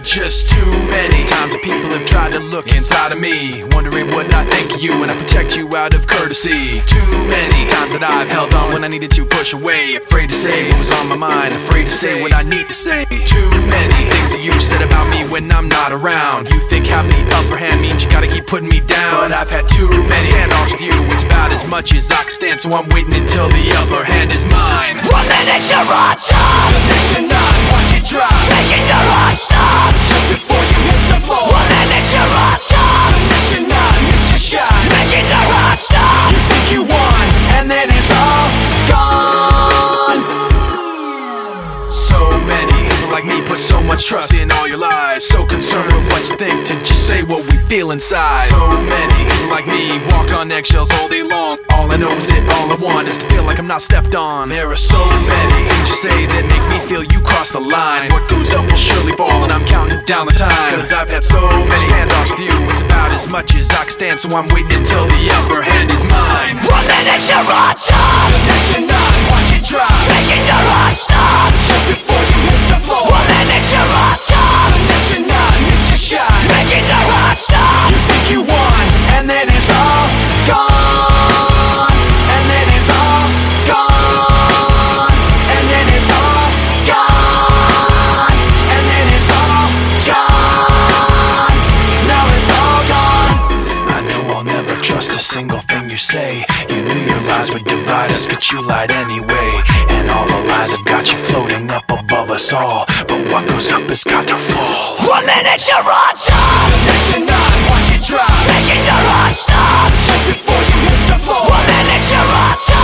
just too many times that people have tried to look inside of me, wondering what I think of you when I protect you out of courtesy. Too many times that I've held on when I needed to push away, afraid to say what was on my mind, afraid to say what I need to say. Too many things that you said about me when I'm not around. You think having the upper hand means you gotta keep putting me down, but I've had too many standoffs with you. It's about as much as I can stand, so I'm waiting until the upper hand is mine. 1 minute you're on top, the next you're not, watch it drop, making your heart stop just before you hit the floor. 1 minute you're on top, the next you're not, missed your shot, making your heart stop. you think you won, and then it's all gone. So many people like me put so much trust in all your lies, so concerned with what you think to just say what we feel inside. So many people like me walk on eggshells all day long. All I know is all I want is to feel like I'm not stepped on. There are so many things you say that make me feel you cross the line. What goes up will surely fall, and I'm counting down the time, cause I've had so many standoffs with you. It's about as much as I can stand, so I'm waiting until the upper hand is mine. 1 minute you're on top, the next you're not, watch it drop, making your heart stop just before you hit the floor. 1 minute you're on top, the next you're not, missed your shot, making your heart stop. you think you won, and then it's all gone. And then it's all gone. And then it's all gone. And then it's all gone. Now it's all gone. I know I'll never trust a single thing you say. You knew your lies would divide us, but you lied anyway. And all the lies have got you floating up above us all, but what goes up has got to fall. 1 minute you're on top, The next you're not, watch it drop, making your heart stop just before you hit the floor. 1 minute you're on top.